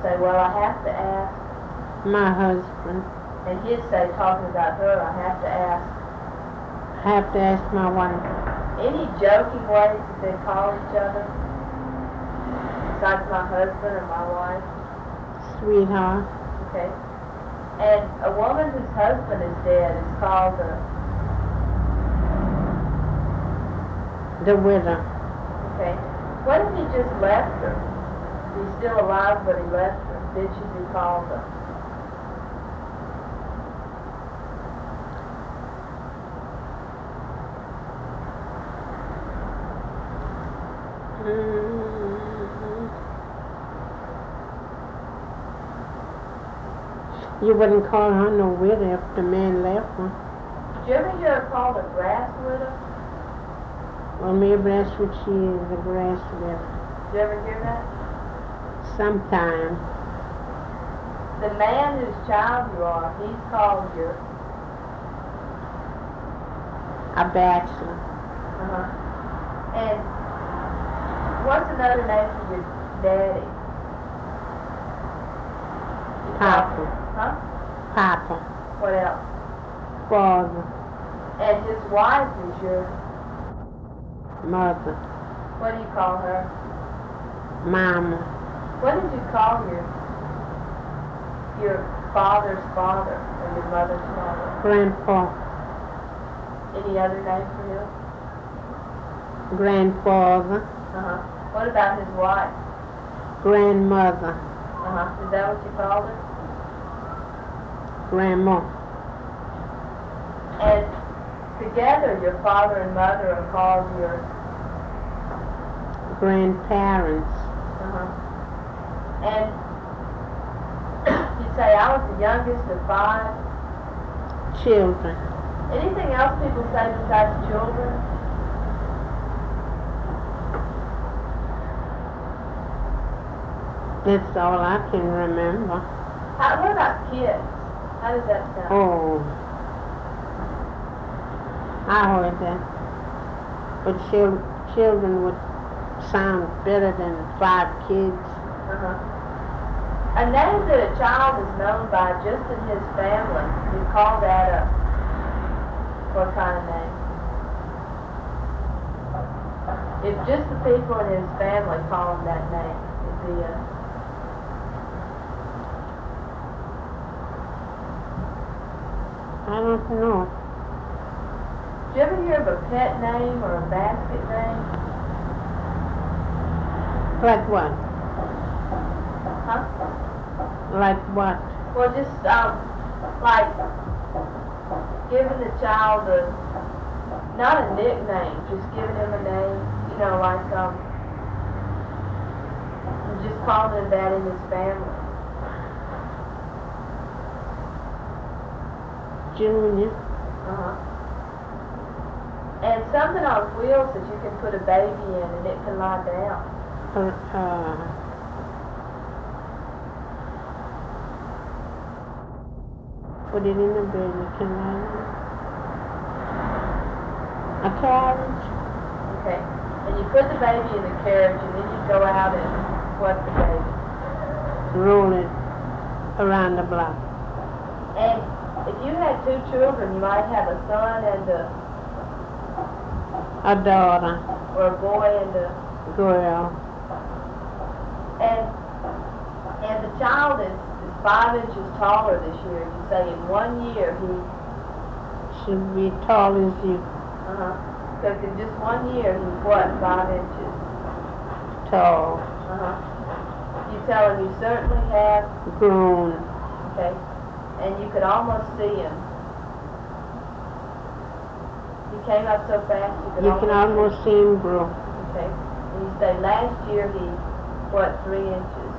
say, well, I have to ask. My husband. And he'd say, talking about her, I have to ask. I have to ask my wife. Any joking ways that they call each other? Besides my husband or my wife? Sweetheart. Okay. And a woman whose husband is dead is called the widow. Okay. What if he just left her? He's still alive, but he left her. Did she be called You wouldn't call her no widow if the man left her. Did you ever hear her called a grass widow? Well, maybe that's what she is, a grass widow. Did you ever hear that? Sometime. The man whose child you are, he's called your... A bachelor. And what's another name for your daddy? Papa. Huh? Papa. What else? Father. And his wife is your... Mother. What do you call her? Mama. What did you call your father's father or your mother's father? Grandpa. Any other name for him? Grandfather. What about his wife? Grandmother. Is that what you called her? Grandma. And together your father and mother are called your... Grandparents. And you say, I was the youngest of 5 children. Anything else people say besides children? That's all I can remember. What about kids? How does that sound? Oh, I heard that. But children would sound better than 5 kids. A name that a child is known by just in his family, you call that what kind of name? If just the people in his family call him that name, is he I don't know. Did you ever hear of a pet name or a basket name? Like what? Huh? Like what? Well, just like giving the child not a nickname, just giving him a name, like just calling him that in his family. Junior. And something on wheels that you can put a baby in and it can lie down. Put it in the bed, you can lie down. A carriage. Okay. And you put the baby in the carriage and then you go out and what the baby? Roll it around the block. And if you had 2 children, you might have a son and a daughter. Or a boy and a girl. And the child is 5 inches taller this year. You say in 1 year he should be tall as you. Because in just 1 year he's what, 5 inches? Tall. You tell him you certainly have grown. Okay. And you could almost see him. He came up so fast you can almost see him grow. Okay. And you say last year he, what, 3 inches?